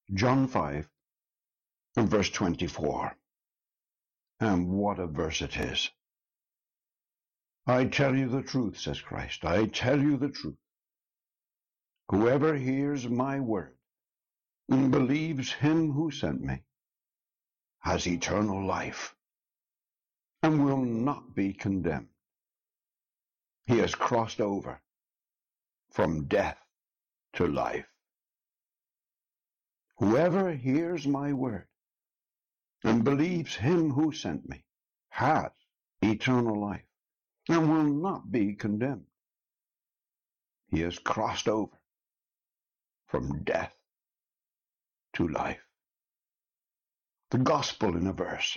John 5 and verse 24. And what a verse it is. I tell you the truth, says Christ. I tell you the truth. Whoever hears my word and believes him who sent me has eternal life and will not be condemned. He has crossed over from death to life. Whoever hears my word and believes him who sent me has eternal life and will not be condemned. He has crossed over from death to life. The gospel in a verse.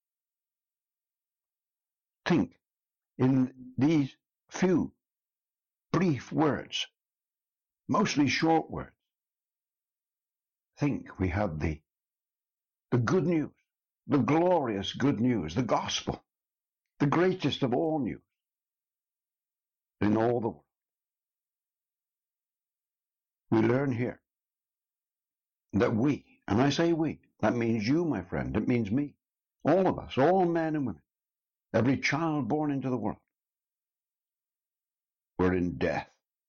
Think in these few brief words, mostly short words. Think we have the good news, the glorious good news, the gospel, the greatest of all news in all the world. We learn here that we, and I say we, that means you, my friend, it means me, all of us, all men and women, every child born into the world, we're in death.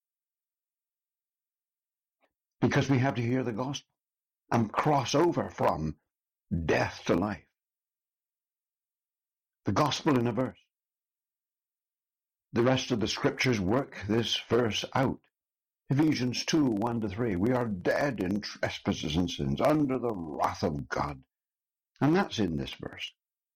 Because we have to hear the gospel and cross over from death to life. The gospel in a verse. The rest of the scriptures work this verse out. Ephesians 2, 1-3. We are dead in trespasses and sins under the wrath of God. And that's in this verse.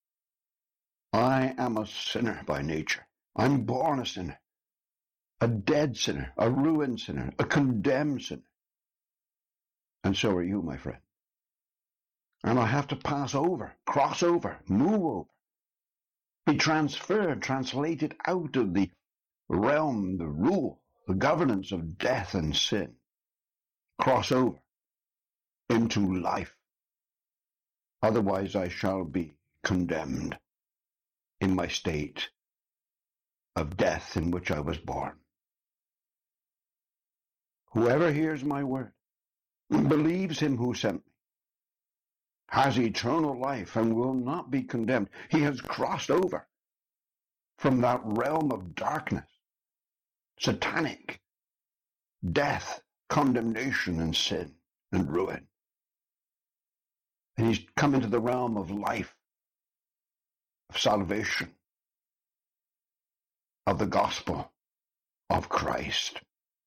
I am a sinner by nature. I'm born a sinner. A dead sinner, a ruined sinner, a condemned sinner. And so are you, my friend. And I have to pass over, cross over, move over, be transferred, translated out of the realm, the rule, the governance of death and sin, cross over into life. Otherwise I shall be condemned in my state of death in which I was born. Whoever hears my word and believes him who sent me has eternal life and will not be condemned. He has crossed over from that realm of darkness, satanic, death, condemnation and sin and ruin. And he's come into the realm of life, of salvation, of the gospel of Christ.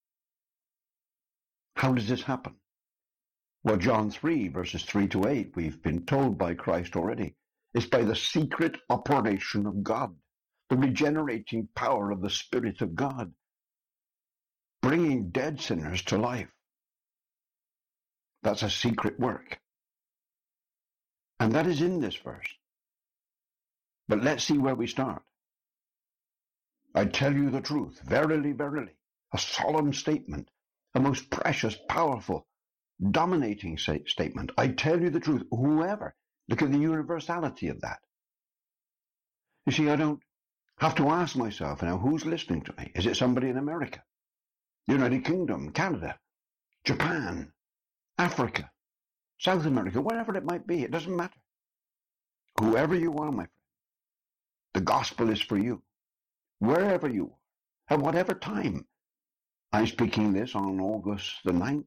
How does this happen? Well, John 3, verses 3-8, we've been told by Christ already, is by the secret operation of God, the regenerating power of the Spirit of God, bringing dead sinners to life. That's a secret work. And that is in this verse. But let's see where we start. I tell you the truth, verily, verily, a solemn statement, a most precious, powerful, dominating statement. I tell you the truth, whoever, look at the universality of that. You see, I don't have to ask myself now, who's listening to me? Is it somebody in America, the United Kingdom, Canada, Japan, Africa, South America, wherever it might be, it doesn't matter. Whoever you are, my friend, the gospel is for you, wherever you are, at whatever time. I'm speaking this on August the 9th,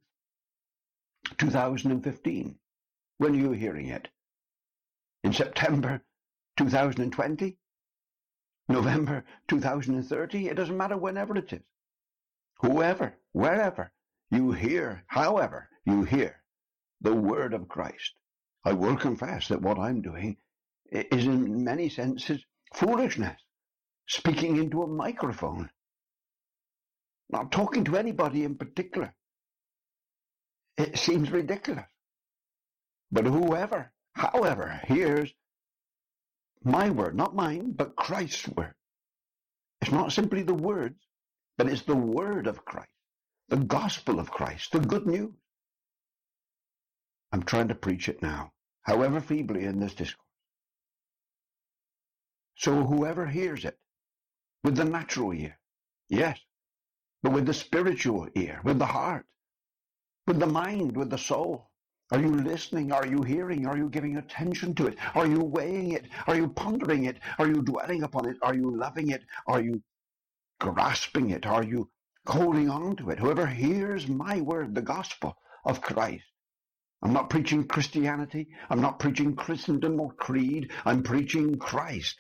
2015. When are you hearing it? In September 2020? November 2030? It doesn't matter whenever it is. Whoever, wherever you hear, however you hear the word of Christ, I will confess that what I'm doing is in many senses foolishness. Speaking into a microphone. Not talking to anybody in particular. It seems ridiculous. But whoever, however, hears my word, not mine, but Christ's word. It's not simply the words, but it's the word of Christ, the gospel of Christ, the good news. I'm trying to preach it now, however feebly in this discourse. So whoever hears it, with the natural ear, yes, but with the spiritual ear, with the heart, with the mind, with the soul, Are you listening? Are you hearing? Are you giving attention to it? Are you weighing it? Are you pondering it? Are you dwelling upon it? Are you loving it? Are you grasping it? Are you holding on to it? Whoever hears my word, the gospel of Christ. I'm not preaching Christianity. I'm not preaching Christendom or creed. I'm preaching Christ.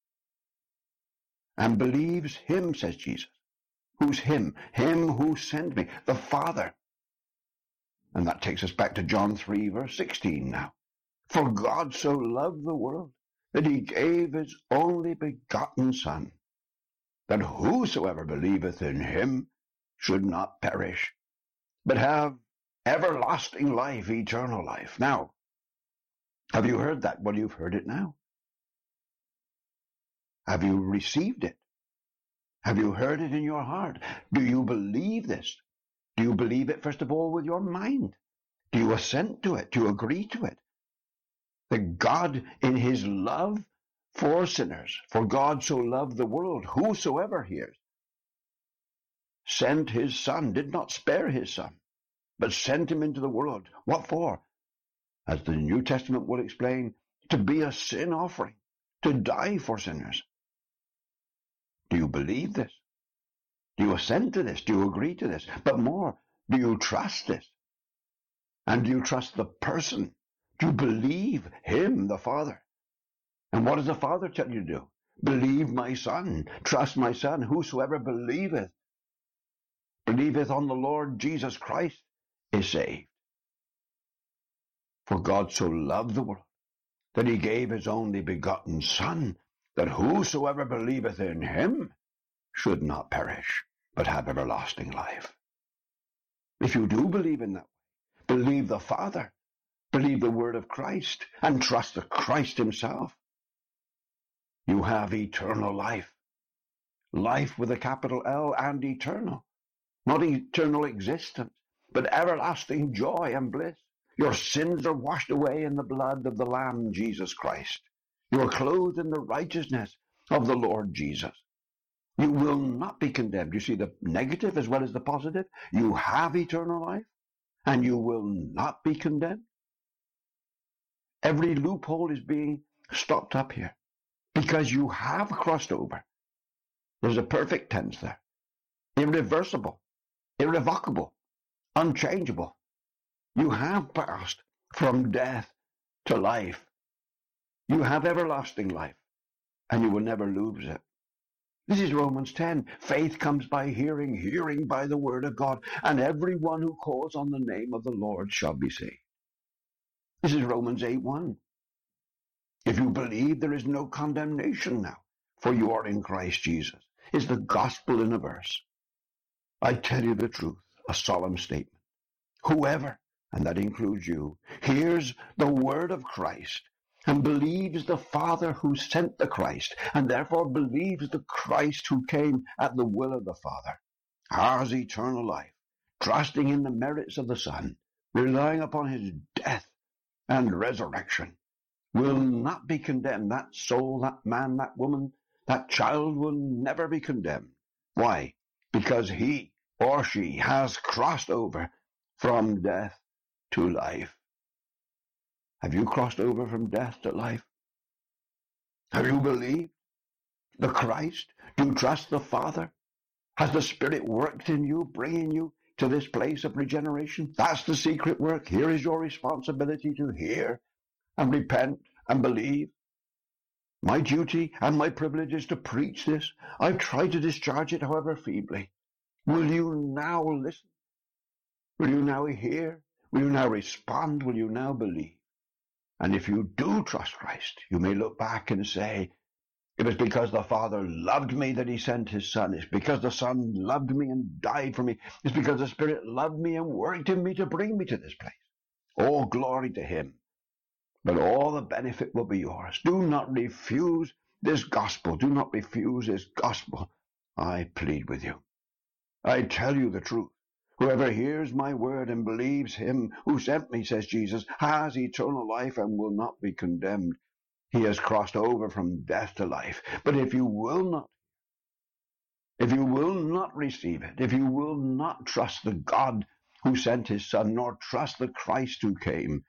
And believes him, says Jesus. Who's him? Him who sent me, the Father. And that takes us back to John 3, verse 16 now. For God so loved the world that he gave his only begotten Son, that whosoever believeth in him should not perish, but have everlasting life, eternal life. Now, have you heard that? Well, you've heard it now. Have you received it? Have you heard it in your heart? Do you believe this? Do you believe it, first of all, with your mind? Do you assent to it? Do you agree to it? That God, in his love for sinners, for God so loved the world, whosoever hears, sent his Son, did not spare his Son, but sent him into the world. What for? As the New Testament will explain, to be a sin offering, to die for sinners. Do you believe this? Do you assent to this? Do you agree to this? But more, do you trust this? And do you trust the person? Do you believe him, the Father? And what does the Father tell you to do? Believe my Son. Trust my Son. Whosoever believeth on the Lord Jesus Christ is saved. For God so loved the world that he gave his only begotten Son, that whosoever believeth in him should not perish, but have everlasting life. If you do believe in that way, believe the Father, believe the word of Christ, and trust the Christ himself, you have eternal life. Life with a capital L, and eternal. Not eternal existence, but everlasting joy and bliss. Your sins are washed away in the blood of the Lamb, Jesus Christ. You are clothed in the righteousness of the Lord Jesus. You will not be condemned. You see the negative as well as the positive. You have eternal life, and you will not be condemned. Every loophole is being stopped up here, because you have crossed over. There's a perfect tense there. Irreversible, irrevocable, unchangeable. You have passed from death to life. You have everlasting life, and you will never lose it. This is Romans 10. Faith comes by hearing, hearing by the word of God, and everyone who calls on the name of the Lord shall be saved. This is Romans 8:1. If you believe, there is no condemnation now, for you are in Christ Jesus. Is the gospel in a verse. I tell you the truth, a solemn statement. Whoever, and that includes you, hears the word of Christ and believes the Father who sent the Christ, and therefore believes the Christ who came at the will of the Father, has eternal life, trusting in the merits of the Son, relying upon his death and resurrection, will not be condemned. That soul, that man, that woman, that child will never be condemned. Why? Because he or she has crossed over from death to life. Have you crossed over from death to life? Have you believed the Christ? Do you trust the Father? Has the Spirit worked in you, bringing you to this place of regeneration? That's the secret work. Here is your responsibility to hear and repent and believe. My duty and my privilege is to preach this. I've tried to discharge it, however feebly. Will you now listen? Will you now hear? Will you now respond? Will you now believe? And if you do trust Christ, you may look back and say, it was because the Father loved me that he sent his Son. It's because the Son loved me and died for me. It's because the Spirit loved me and worked in me to bring me to this place. All glory to him. But all the benefit will be yours. Do not refuse this gospel. Do not refuse this gospel. I plead with you. I tell you the truth. Whoever hears my word and believes him who sent me, says Jesus, has eternal life and will not be condemned. He has crossed over from death to life. But if you will not receive it, if you will not trust the God who sent his Son, nor trust the Christ who came,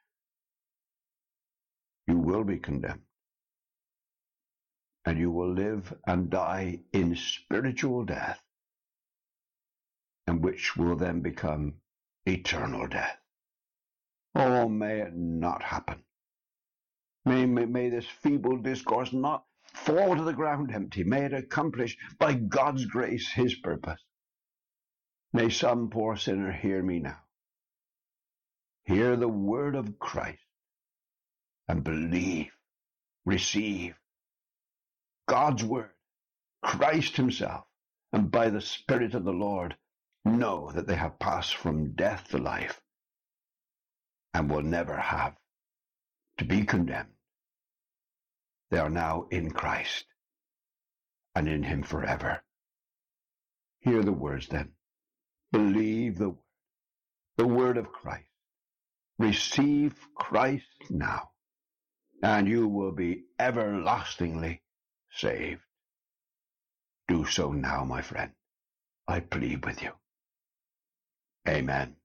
you will be condemned. And you will live and die in spiritual death, and which will then become eternal death. Oh, may it not happen. May this feeble discourse not fall to the ground empty. May it accomplish by God's grace his purpose. May some poor sinner hear me now. Hear the word of Christ and believe, receive God's word, Christ himself, and by the Spirit of the Lord know that they have passed from death to life and will never have to be condemned. They are now in Christ and in him forever. Hear the words then. Believe the word of Christ. Receive Christ now, and you will be everlastingly saved. Do so now, my friend. I plead with you. Amen.